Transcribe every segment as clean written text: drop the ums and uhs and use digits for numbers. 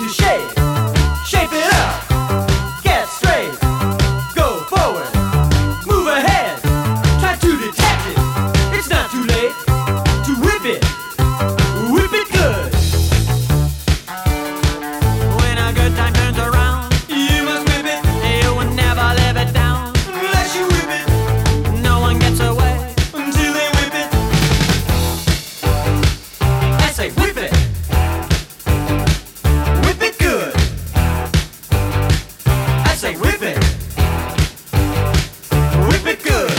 to shape. Shape it up. Get straight. Go forward. Move ahead. Try to detach it. It's not too late to whip it. Whip it good. When a good time turns around, You must whip it you will never live it down. unless you whip it No one gets away. until they whip it. I say whip it. Whip it good. I say whip it. Whip it good.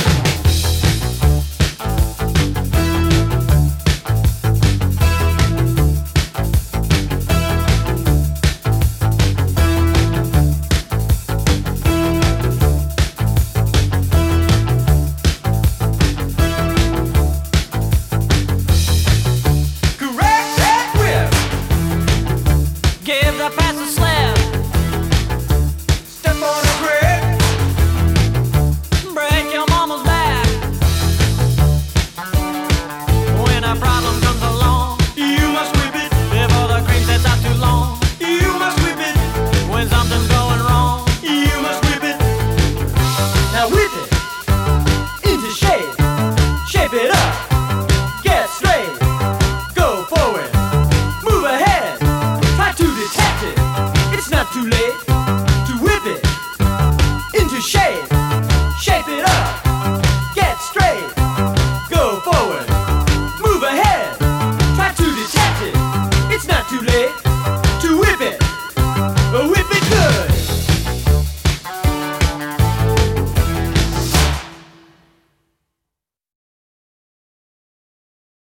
Correct that whip. Give the past a slap.